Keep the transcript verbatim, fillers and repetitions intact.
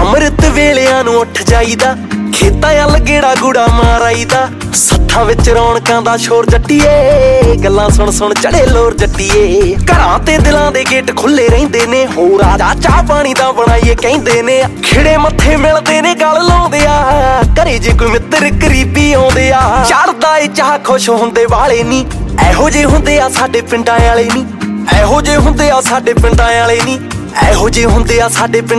ਅੰਮ੍ਰਿਤ ਵੇਲਿਆਂ ਨੂੰ ਉੱਠ ਜਾਈਦਾ, ਖੇਤਾਂ ਵੱਲ ਗੇੜਾ ਗੂੜਾ ਮਾਰ ਆਈਦਾ। ਸੱਥਾਂ ਵਿੱਚ ਰੌਣਕਾਂ ਦਾ ਸ਼ੋਰ ਜੱਟੀਏ, ਗੱਲਾਂ ਸੁਣ ਸੁਣ ਚੜੇ ਲੋਰ ਜੱਟੀਏ। ਘਰਾਂ ਤੇ ਦਿਲਾਂ ਦੇ ਗੇਟ ਖੁੱਲੇ ਰਹਿੰਦੇ ਨੇ, ਹੋਰ ਆ ਜਾ ਚਾਹ ਪਾਣੀ ਦਾ ਬਣਾਈਏ ਕਹਿੰਦੇ ਨੇ। ਖਿੜੇ ਮੱਥੇ ਮਿਲਦੇ ਨੇ ਗੱਲ ਲਾਉਂਦੇ ਆ, ਘਰੇ ਜੇ ਕੋਈ ਮਿੱਤਰ ਕਰੀਬੀ ਆਉਂਦੇ ਆ। ਚੜਦਾ ਏ ਚਾਹ ਖੁਸ਼ ਹੁੰਦੇ ਵਾਲੇ ਨੀ, ਇਹੋ ਜਿਹੇ ਹੁੰਦੇ ਆ ਸਾਡੇ ਪਿੰਡਾਂ ਵਾਲੇ ਨੀ। ਇਹੋ ਜਿਹੇ ਹੁੰਦੇ ਆ ਸਾਡੇ ਪਿੰਡਾਂ ਵਾਲੇ ਨੀ, ਇਹੋ ਜਿਹੇ ਹੁੰਦੇ ਆ ਸਾਡੇ ਪਿੰਡ